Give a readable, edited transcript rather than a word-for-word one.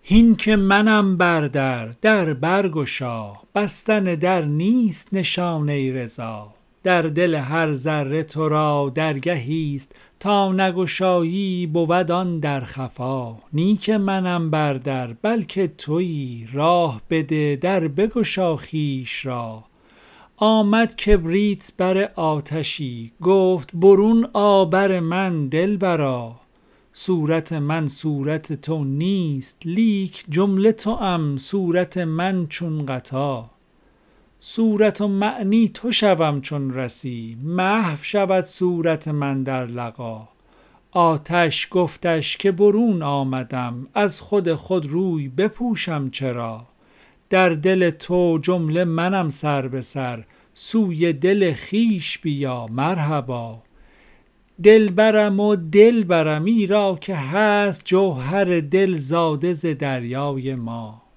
هین که منم بر در برگشا، بستن در نیست نشانه رضا. در دل هر ذره تو را درگهیست، تا نگشایی بود آن در خفا. نی که منم بر بلکه تویی، راه بده در بگشا خویش را. آمد کبریت بر آتشی، گفت برون آ بر من دلبرا. صورت من صورت تو نیست، لیک جمله توام صورت من چون غطا. صورت و معنی تو شوم چون رسی، محو شود صورت من در لقا. آتش گفتش که برون آمدم، از خود روی بپوشم چرا. در دل تو جمله منم سر به سر، سوی دل خویش بیا مرحبا. دلبرم و دلبرم، ایرا که هست جوهر دل زاده ز دریای ما.